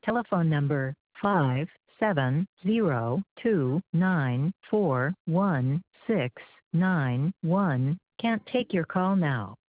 telephone number 57029416191 can't take your call now.